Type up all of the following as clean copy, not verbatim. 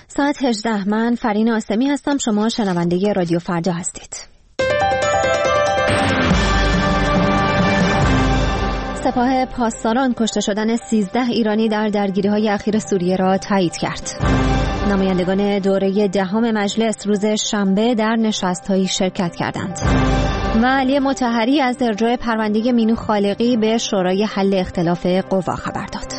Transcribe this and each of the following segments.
ساعت 18. من فرین آسمی هستم. شما شنونده رادیو فردا هستید. سپاه پاسداران کشته شدن 13 ایرانی در درگیری‌های اخیر سوریه را تایید کرد. نمایندگان دوره دهم مجلس روز شنبه در نشست‌هایی شرکت کردند. و علی مطهری از ارجاع پرونده مینو خالقی به شورای حل اختلاف قوا خبر داد.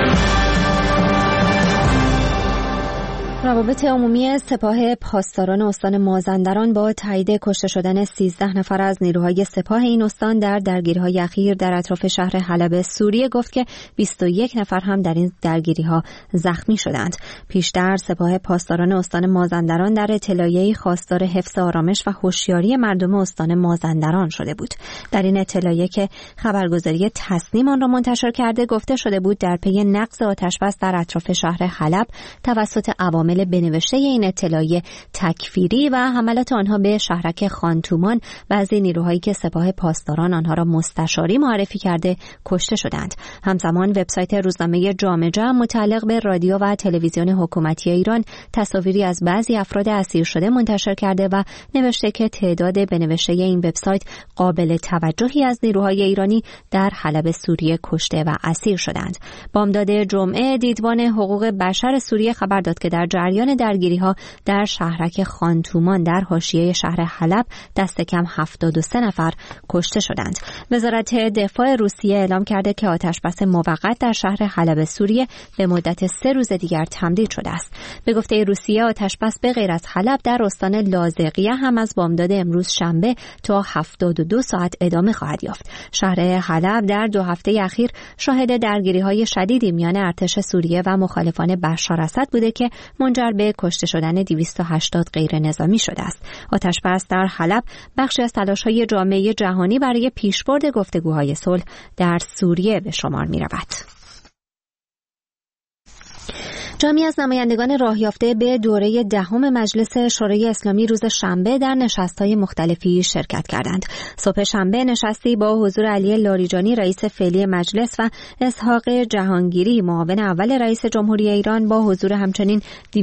روابط عمومی سپاه پاسداران استان مازندران با تایید کشته شدن 13 نفر از نیروهای سپاه این استان در درگیری‌های اخیر در اطراف شهر حلب سوریه گفت که 21 نفر هم در این درگیری‌ها زخمی شدند. پیشتر سپاه پاسداران استان مازندران در اطلاعیه‌ای خواستار حفظ آرامش و هوشیاری مردم استان مازندران شده بود. در این اطلاعیه که خبرگزاری تصنیم آن را منتشر کرده گفته شده بود در پی نقض آتش‌بس در اطراف شهر حلب توسط عوامل بنوشته این اطلاعیه تکفیری و حملات آنها به شهرک خانتومان بعضی نیروهایی که سپاه پاسداران آنها را مستشاری معرفی کرده کشته شدند. همزمان وبسایت روزنامه جامجه متعلق به رادیو و تلویزیون حکومتی ایران تصاویری از بعضی افراد اسیر شده منتشر کرده و نوشته که تعداد بنوشته این وبسایت قابل توجهی از نیروهای ایرانی در حلب سوریه کشته و اسیر شدند. بامداد جمعه دیدبان حقوق بشر سوریه خبر داد که در جریان درگیری‌ها در شهرک خانتومان در حاشیه شهر حلب دست کم 73 نفر کشته شدند. وزارت دفاع روسیه اعلام کرده که آتش‌بس موقت در شهر حلب سوریه به مدت 3 روز دیگر تمدید شده است. به گفته روسیه آتش‌بس به غیر از حلب در استان لاذقیه هم از بامداد امروز شنبه تا 72 ساعت ادامه خواهد یافت. شهر حلب در 2 هفته اخیر شاهد درگیری‌های شدیدی میان ارتش سوریه و مخالفان بشار اسد بوده که منجر به کشته شدن 280 غیر نظامی شده است. آتش‌بس در حلب بخشی از تلاش‌های جامعه جهانی برای پیشبرد گفتگوهای صلح در سوریه به شمار می‌رود. جمعی از نمایندگان راه یافته به دوره دهم مجلس شورای اسلامی روز شنبه در نشست‌های مختلفی شرکت کردند. صبح شنبه نشستی با حضور علی لاریجانی رئیس فعلی مجلس و اسحاق جهانگیری معاون اول رئیس جمهوری ایران با حضور همچنین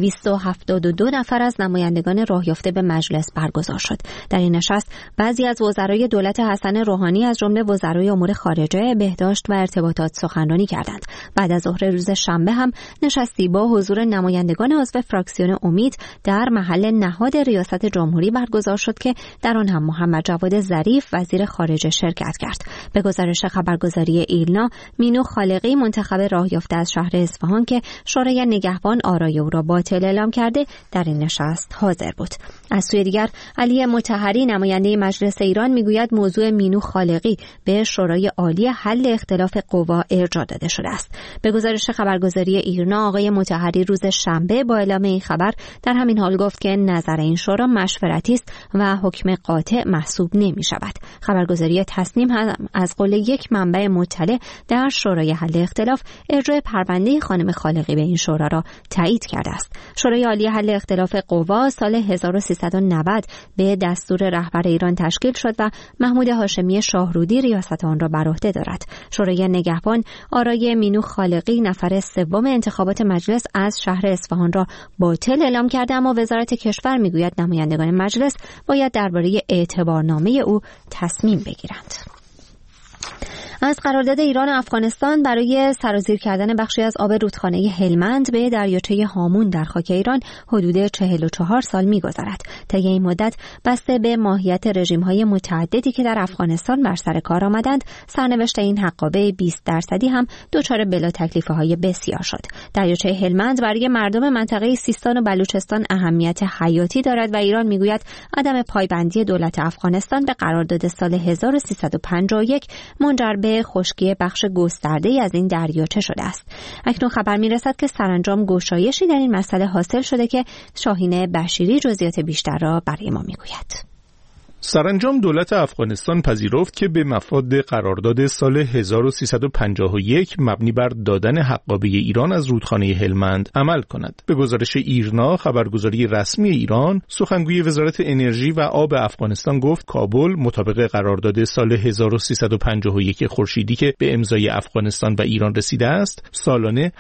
272 نفر از نمایندگان راه یافته به مجلس برگزار شد. در این نشست بعضی از وزرای دولت حسن روحانی از جمله وزرای امور خارجه، بهداشت و ارتباطات سخنرانی کردند. بعد از ظهر روز شنبه هم نشستی با حضور نمایندگان عضو فراکسیون امید در محل نهاد ریاست جمهوری برگزار شد که در آن هم محمد جواد ظریف وزیر خارجه شرکت کرد. به گزارش خبرگزاری ایلنا، مینو خالقی منتخب راه یافته از شهر اصفهان که شورای نگهبان آرای او را باطل اعلام کرده در این نشست حاضر بود. از سوی دیگر علی مطهری نماینده مجلس ایران میگوید موضوع مینو خالقی به شورای عالی حل اختلاف قوا ارجاع داده شده است. به گزارش خبرگزاری ایرنا آقای مطهری روز شنبه با اعلام این خبر در همین حال گفت که نظر این شورا مشورتی است و حکم قاطع محسوب نمی شود. خبرگزاری تصنیم هم از قول یک منبع مطلع در شورای حل اختلاف ارجاع پرونده خانم خالقی به این شورا را تایید کرده است. شورای عالی حل اختلاف قوا سال 1390 به دستور رهبر ایران تشکیل شد و محمود هاشمی شاهرودی ریاست آن را بر عهده دارد. شورای نگهبان آرای مینو خالقی نفر سوم انتخابات مجلس از شهر اصفهان را باطل اعلام کرده، اما وزارت کشور میگوید نمایندگان مجلس باید درباره اعتبارنامه او تصمیم بگیرند. از قرارداد ایران و افغانستان برای سرازیر کردن بخشی از آب رودخانه هلمند به دریاچه هامون در خاک ایران حدود 44 سال می‌گذرد. طی این مدت بسته به ماهیت رژیم‌های متعددی که در افغانستان بر سر کار آمدند، سرنوشت این حقابه 20% هم دچار بلا تکلیف‌های بسیار شد. دریاچه هلمند برای مردم منطقه سیستان و بلوچستان اهمیت حیاتی دارد و ایران می‌گوید عدم پایبندی دولت افغانستان به قرارداد سال 1351 منجر به خشکی بخش گسترده‌ای از این دریاچه شده است. اکنون خبر می‌رسد که سرانجام گشایشی در این مسئله حاصل شده که شاهین بشیری جزئیات بیشتر را برای ما می‌گوید. سرانجام دولت افغانستان پذیرفت که به مفاد قرارداد سال 1351 مبنی بر دادن حقابه ایران از رودخانه هلمند عمل کند. به گزارش ایرنا، خبرگزاری رسمی ایران، سخنگوی وزارت انرژی و آب افغانستان گفت کابل مطابق قرارداد سال 1351 خورشیدی که به امضای افغانستان و ایران رسیده است، سالانه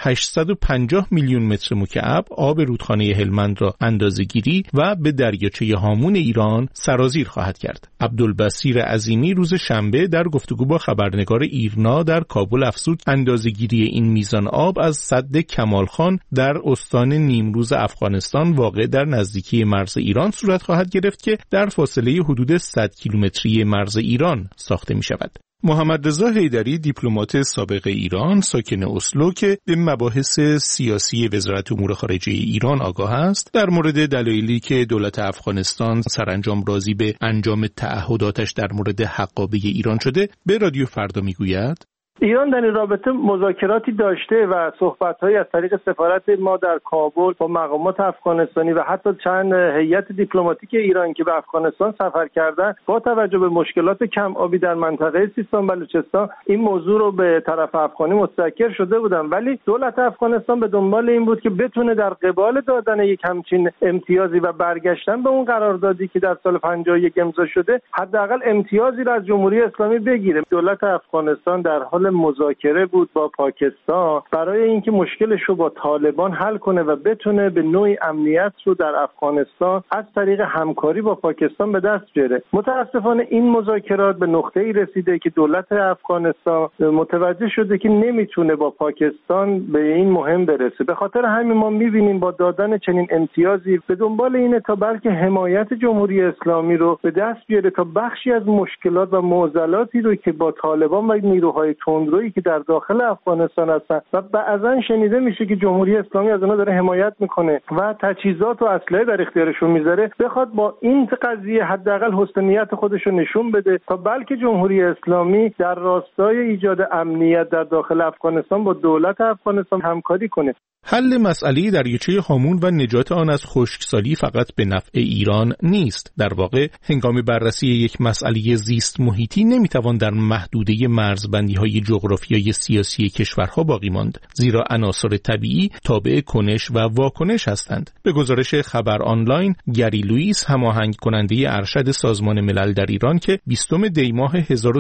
850 میلیون متر مکعب آب رودخانه هلمند را اندازه‌گیری و به دریاچه هامون ایران سرازیر خواهد کرد. عبدالبصیر عظیمی روز شنبه در گفتگو با خبرنگار ایرنا در کابل افزود اندازه‌گیری این میزان آب از سد کمالخان در استان نیمروز افغانستان واقع در نزدیکی مرز ایران صورت خواهد گرفت که در فاصله حدود 100 کیلومتری مرز ایران ساخته می شود. محمد رضا حیدری، دیپلمات سابق ایران ساکن اسلو که به مباحث سیاسی وزارت امور خارجه ایران آگاه است، در مورد دلایلی که دولت افغانستان سرانجام راضی به انجام تعهداتش در مورد حقابه ایران شده به رادیو فردا میگوید: ایران در این رابطه مذاکراتی داشته و صحبت‌هایی از طریق سفارت ما در کابل با مقامات افغانستانی و حتی چند هیئت دیپلماتیک ایران که به افغانستان سفر کردن، با توجه به مشکلات کم آبی در منطقه سیستان بلوچستان این موضوع رو به طرف افغانی متذکر شده بودن، ولی دولت افغانستان به دنبال این بود که بتونه در قبال دادن یک همچین امتیازی و برگشتن به اون قراردادی که در سال 51 امضا شده، حداقل امتیازی را از جمهوری اسلامی بگیره. دولت افغانستان در حال مذاکره بود با پاکستان برای اینکه مشکلش رو با طالبان حل کنه و بتونه به نوعی امنیت رو در افغانستان از طریق همکاری با پاکستان به دست بیاره. متاسفانه این مذاکرات به نقطه‌ای رسیده که دولت افغانستان متوجه شده که نمیتونه با پاکستان به این مهم برسه. به خاطر همین ما می‌بینیم با دادن چنین امتیازی به دنبال اینه تا بلکه حمایت جمهوری اسلامی رو به دست بیاره تا بخشی از مشکلات و معضلاتی رو که با طالبان و نیروهای تندرویی که در داخل افغانستان هستن و بعضا شنیده میشه که جمهوری اسلامی از اونها داره حمایت میکنه و تجهیزات و اسلحه در اختیارشون میذاره، بخواد با این قضیه حداقل حسن نیت خودش رو نشون بده تا بلکه جمهوری اسلامی در راستای ایجاد امنیت در داخل افغانستان با دولت افغانستان همکاری کنه. حل مسئله دریاچه هامون و نجات آن از خشکسالی فقط به نفع ایران نیست. در واقع هنگام بررسی یک مسئله زیست محیطی نمیتوان در محدوده مرزبندی‌های جغرافیایی سیاسی کشورها باقی ماند، زیرا عناصر طبیعی تابع کنش و واکنش هستند. به گزارش خبر آنلاین، گری لوئیس، هماهنگ کننده ارشد سازمان ملل در ایران که 20 دی ماه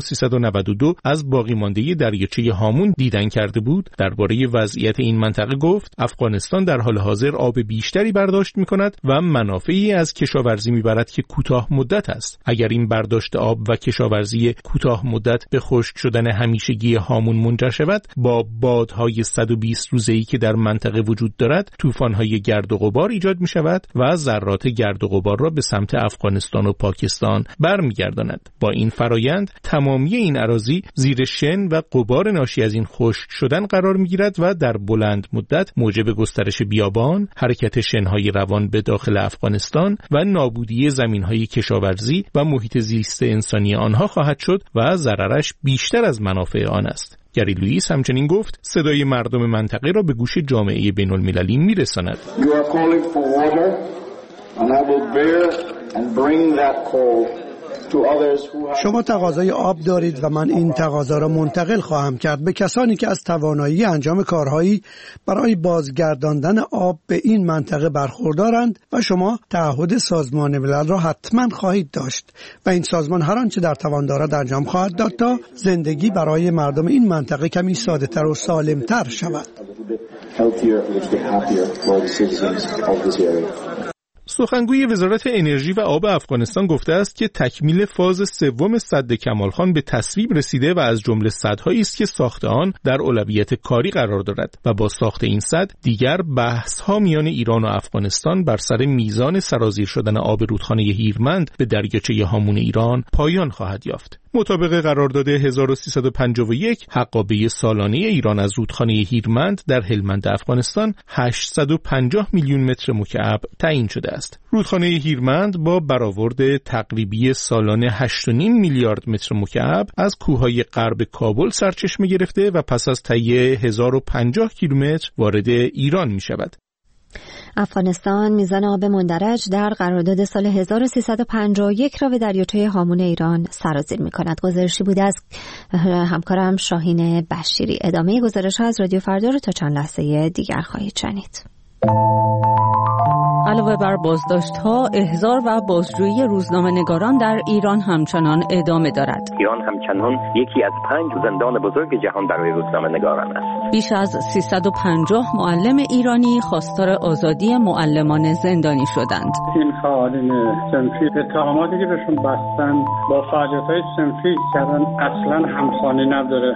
1392 از باقی مانده دریاچه هامون دیدن کرده بود، درباره وضعیت این منطقه گفت: افغانستان در حال حاضر آب بیشتری برداشت می‌کند و منافعی از کشاورزی می‌برد که کوتاه مدت است. اگر این برداشت آب و کشاورزی کوتاه مدت به خشک شدن همیشگی هامون منجر شود، با بادهای 120 روزه‌ای که در منطقه وجود دارد، طوفان‌های گرد و غبار ایجاد می‌شود و ذرات گرد و غبار را به سمت افغانستان و پاکستان برمیگرداند. با این فرایند تمامی این اراضی زیر شن و غبار ناشی از این خشک شدن قرار می‌گیرد و در بلند مدت موجب گسترش بیابان، حرکت شن‌های روان به داخل افغانستان و نابودی زمین‌های کشاورزی و محیط زیست انسانی آنها خواهد شد و ضررش بیشتر از منافع آن است. گری لوئیس همچنین گفت صدای مردم منطقه را به گوش جامعه بین‌المللی می‌رساند. شما تقاضای آب دارید و من این تقاضا را منتقل خواهم کرد به کسانی که از توانایی انجام کارهایی برای بازگرداندن آب به این منطقه برخوردارند و شما تعهد سازمان ملل را حتما خواهید داشت و این سازمان هر آنچه در توان دارد انجام خواهد داد تا زندگی برای مردم این منطقه کمی ساده‌تر و سالم‌تر شود. سخنگوی وزارت انرژی و آب افغانستان گفته است که تکمیل فاز سوم سد کمالخان به تصویب رسیده و از جمله سدهایی است که ساخت آن در اولویت کاری قرار دارد و با ساخت این سد دیگر بحث‌ها میان ایران و افغانستان بر سر میزان سرازیر شدن آب رودخانه هیرمند به دریاچه هامون ایران پایان خواهد یافت. مطابق قرارداد 1351 حقابه سالانه ایران از رودخانه هیرمند در هلمند افغانستان 850 میلیون متر مکعب تعیین شده است. رودخانه هیرمند با برآورد تقریبی سالانه 8.5 میلیارد متر مکعب از کوههای غرب کابل سرچشمه گرفته و پس از طی 1050 کیلومتر وارد ایران می شود. افغانستان میزان آب مندرج در قرارداد سال 1351 را به دریاچه هامون ایران سرازیر می‌کند. گزارشی بود از همکارم شاهین بشیری. ادامه گزارش از رادیو فردا رو تا چند لحظه دیگر خواهید شنید. علاوه بر بازداشت‌ها، احضار و بازجویی روزنامه‌نگاران در ایران همچنان ادامه دارد. ایران همچنان یکی از 5 زندان بزرگ جهان برای روزنامه‌نگاران است. بیش از 350 معلم ایرانی خواستار آزادی معلمان زندانی شدند. این فعالین صنفی اتهاماتی که بهشون بستن با فعالیت‌های صنفی کردن اصلاً همخوانی نداره.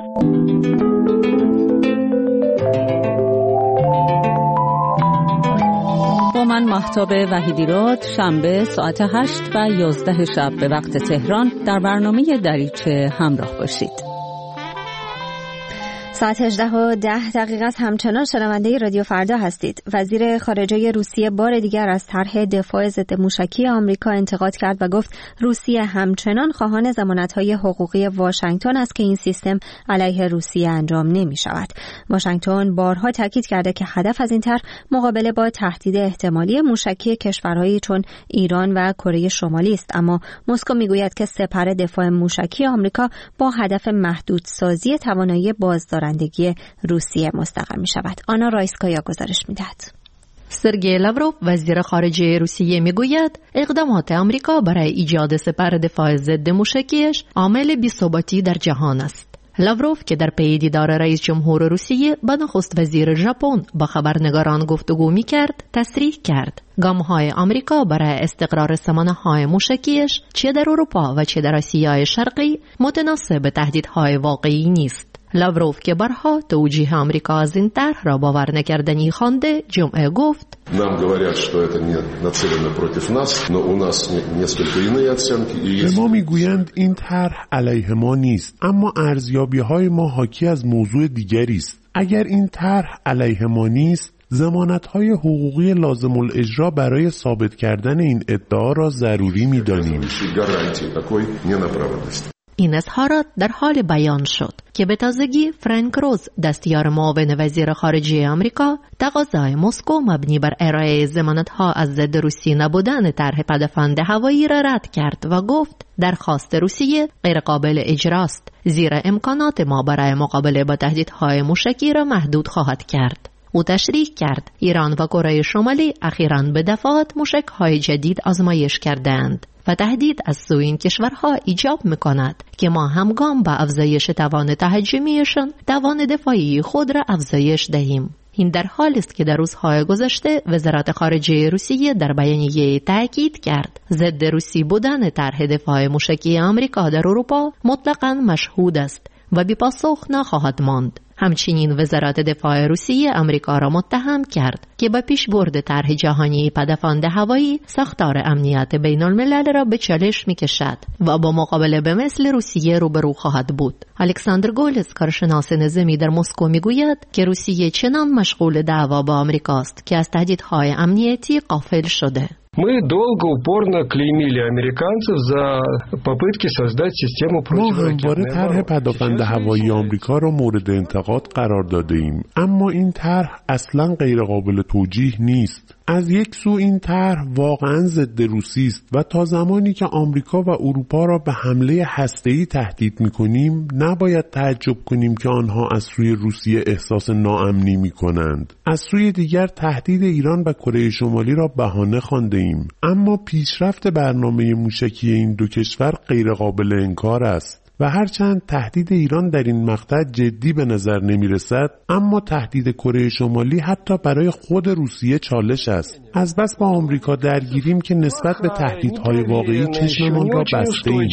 من مهتاب وحیدیراد شنبه ساعت 8 و 11 شب به وقت تهران در برنامه دریچه همراه باشید. ساعت 18:10 است. همچنان شنونده رادیو فردا هستید. وزیر خارجه روسیه بار دیگر از طرح دفاع ضد موشکی آمریکا انتقاد کرد و گفت روسیه همچنان خواهان ضمانت‌های حقوقی واشنگتن است که این سیستم علیه روسیه انجام نمی‌شود. واشنگتن بارها تاکید کرده که هدف از این طرح مقابله با تهدید احتمالی موشکی کشورهایی چون ایران و کره شمالی است، اما مسکو میگوید که سپر دفاع موشکی آمریکا با هدف محدودسازی توانایی بازدارندگی روسیه مستقر می شود. آنا رایسکایا گزارش می دهد. سرگئی لاوروف وزیر خارجه روسیه می گوید اقدامات آمریکا برای ایجاد سپر دفاع ضد موشکیش عامل بی‌ثباتی در جهان است. لاوروف که در پی دیدار رئیس جمهور روسیه با نخست وزیر ژاپن با خبرنگاران گفتگو می کرد، تصریح کرد گام‌های آمریکا برای استقرار سامانه‌های موشکیش چه در اروپا و چه در آسیای شرقی متناسب به تهدیدهای واقعی نیست. لاوروف که بارها توجیه آمریکا از این طرح را باور نکردنی خوانده، جمعه گفت به ما میگویند این طرح علیه ما نیست، اما ارزیابی‌های ما حاکی از موضوع دیگری است. اگر این طرح علیه ما نیست، ضمانت‌های حقوقی لازم الاجرا برای ثابت کردن این ادعا را ضروری می‌دانیم. این اظهارات در حال بیان شد که به تازگی فرانک روز دستیار معاون وزیر خارجه آمریکا تقاضای مسکو مبنی بر ارائه ضمانت‌ها از ضد روسی نبودن طرح پدافند هوایی را رد کرد و گفت درخواست روسیه غیر قابل اجراست، زیرا امکانات ما برای مقابله با تهدیدهای موشکی را محدود خواهد کرد. او تشریح کرد ایران و کره شمالی اخیراً به دفعات موشک‌های جدید آزمایش کردند و تهدید از سوی این کشورها ایجاب می‌کند که ما همگام با افزایش توان تهاجمیشان توان دفاعی خود را افزایش دهیم. این در حالی است که در روزهای گذشته وزارت خارجه روسیه در بیانیه تاکید کرد ضد روسی بودن طرح دفاع موشکی آمریکا در اروپا مطلقاً مشهود است و بی پاسخ نخواهد ماند. همچنین وزارت دفاع روسیه آمریکا را متهم کرد که با پیشبرد طرح جهانی پدافند هوایی ساختار امنیت بین الملل را به چالش می‌کشد و با مقابله به مثل روسیه روبرو خواهد بود. الکساندر گولز کارشناس نظامی در مسکو میگوید که روسیه چنان مشغول دعوا با آمریکاست که از تهدیدهای امنیتی غافل شده. Мы долго упорно клеймили американцев за попытки создать систему противоракетной обороны. ما همواره طرح پدافند هوایی آمریکا را مورد انتقاد قرار داده ایم، اما این طرح اصلاً غیر قابل توجیه نیست. از یک سو این طرح واقعاً ضد روسی است و تا زمانی که آمریکا و اروپا را به حمله هسته‌ای تهدید می‌کنیم، نباید تعجب کنیم که آنها از سوی روسیه احساس ناامنی می‌کنند. از سوی دیگر تهدید ایران و کره شمالی را بهانه خوانده ایم، اما پیشرفت برنامه موشکی این دو کشور غیر قابل انکار است. و هرچند تهدید ایران در این مقطع جدی به نظر نمی رسد، اما تهدید کره شمالی حتی برای خود روسیه چالش است. از بس با آمریکا درگیریم که نسبت به تهدیدهای واقعی چشممان را بسته ایم.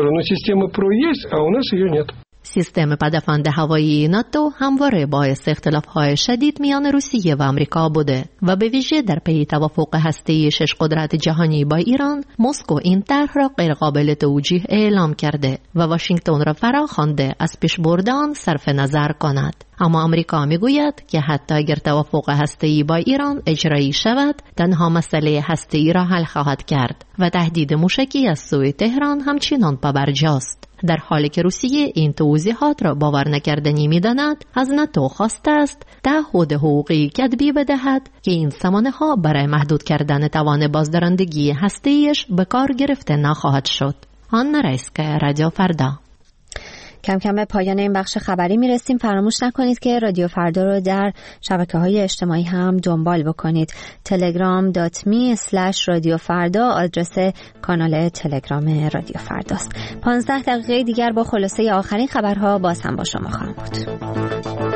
سیستم پدافند هوایی ناتو همواره باعث اختلاف‌های شدید میان روسیه و آمریکا بوده و به ویژه در پی توافق هسته‌ای 6 قدرت جهانی با ایران، مسکو این طرح را غیرقابل توجیه اعلام کرده و واشنگتن را فراخوانده از پیشبرد آن صرف نظر کند. اما آمریکا میگوید که حتی اگر توافق هسته‌ای با ایران اجرایی شود، تنها مسئله هسته‌ای را حل خواهد کرد و تهدید موشکی از سوی تهران همچنان پابرجاست. در حالی که روسیه این توضیحات را باور نکردنی می‌داند، از ناتو خواسته است تعهد حقوقی کتبی بدهد که این سامانه‌ها برای محدود کردن توان بازدارندگی هسته‌ایش به کار گرفته نخواهد شد. آنا رایسکا، رادیو فردا. کم کم به پایان این بخش خبری میرسیم. فراموش نکنید که رادیو فردا رو در شبکه‌های اجتماعی هم دنبال بکنید. telegram.me/رادیو فردا آدرس کانال تلگرام رادیو فرداست. 15 دقیقه دیگر با خلاصه آخرین خبرها باز هم با شما خواهم بود.